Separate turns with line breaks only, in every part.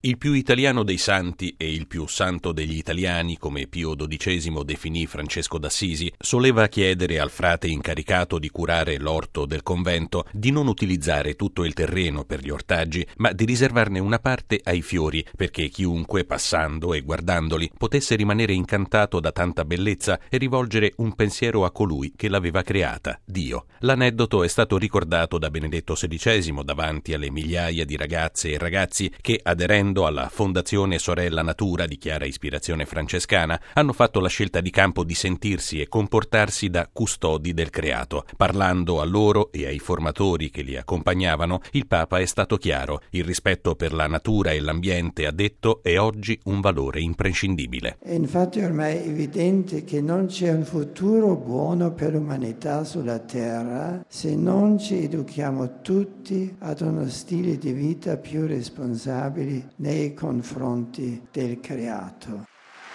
Il più italiano dei santi e il più santo degli italiani, come Pio XII definì Francesco d'Assisi, soleva chiedere al frate incaricato di curare l'orto del convento di non utilizzare tutto il terreno per gli ortaggi, ma di riservarne una parte ai fiori, perché chiunque, passando e guardandoli, potesse rimanere incantato da tanta bellezza e rivolgere un pensiero a colui che l'aveva creata, Dio. L'aneddoto è stato ricordato da Benedetto XVI davanti alle migliaia di ragazze e ragazzi che, aderendo alla Fondazione Sorella Natura di chiara ispirazione francescana, hanno fatto la scelta di campo di sentirsi e comportarsi da custodi del creato. Parlando a loro e ai formatori che li accompagnavano, il Papa è stato chiaro: il rispetto per la natura e l'ambiente, ha detto, è oggi un valore imprescindibile.
E infatti ormai è evidente che non c'è un futuro buono per l'umanità sulla Terra se non ci educhiamo tutti ad uno stile di vita più responsabile nei confronti del creato.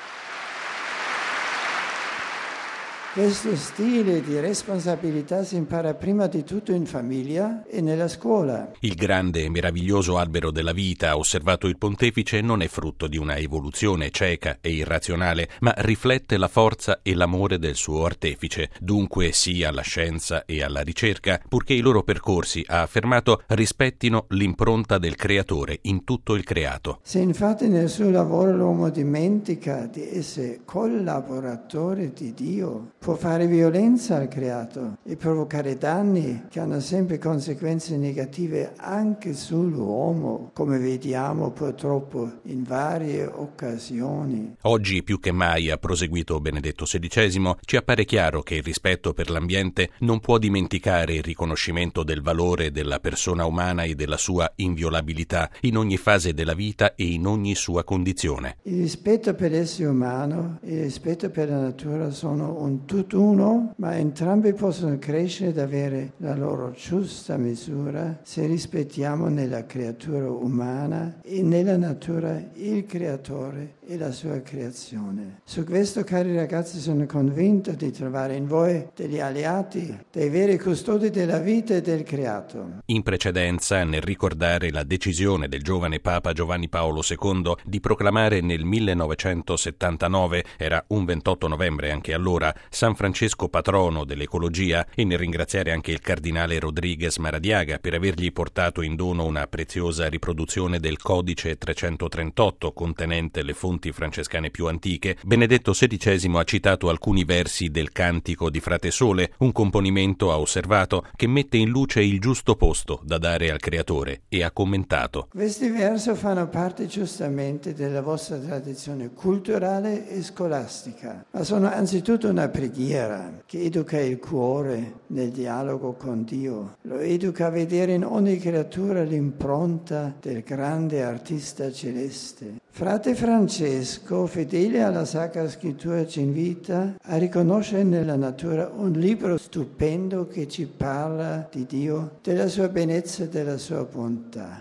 Questo stile di responsabilità si impara prima di tutto in famiglia e nella scuola.
Il grande e meraviglioso albero della vita, ha osservato il pontefice, non è frutto di una evoluzione cieca e irrazionale, ma riflette la forza e l'amore del suo artefice. Dunque sì alla scienza e alla ricerca, purché i loro percorsi, ha affermato, rispettino l'impronta del creatore in tutto il creato.
Se infatti nel suo lavoro l'uomo dimentica di essere collaboratore di Dio, può fare violenza al creato e provocare danni che hanno sempre conseguenze negative anche sull'uomo, come vediamo purtroppo in varie occasioni.
Oggi più che mai, ha proseguito Benedetto XVI, ci appare chiaro che il rispetto per l'ambiente non può dimenticare il riconoscimento del valore della persona umana e della sua inviolabilità in ogni fase della vita e in ogni sua condizione.
Il rispetto per l'essere umano e il rispetto per la natura sono un tutt'uno, ma entrambi possono crescere ed avere la loro giusta misura se rispettiamo nella creatura umana e nella natura il creatore e la sua creazione. Su questo, cari ragazzi, sono convinto di trovare in voi degli alleati, dei veri custodi della vita e del creato.
In precedenza, nel ricordare la decisione del giovane Papa Giovanni Paolo II di proclamare nel 1979, era un 28 novembre anche allora, San Francesco patrono dell'ecologia, e nel ringraziare anche il cardinale Rodriguez Maradiaga per avergli portato in dono una preziosa riproduzione del Codice 338 contenente le fonti francescane più antiche, Benedetto XVI ha citato alcuni versi del Cantico di Frate Sole, un componimento, ha osservato, che mette in luce il giusto posto da dare al Creatore, e ha commentato:
questi versi fanno parte giustamente della vostra tradizione culturale e scolastica, ma sono anzitutto una preghiera che educa il cuore nel dialogo con Dio. Lo educa a vedere in ogni creatura l'impronta del grande artista celeste. Frate Francesco, fedele alla Sacra Scrittura, ci invita a riconoscere nella natura un libro stupendo che ci parla di Dio, della sua bellezza e della sua bontà.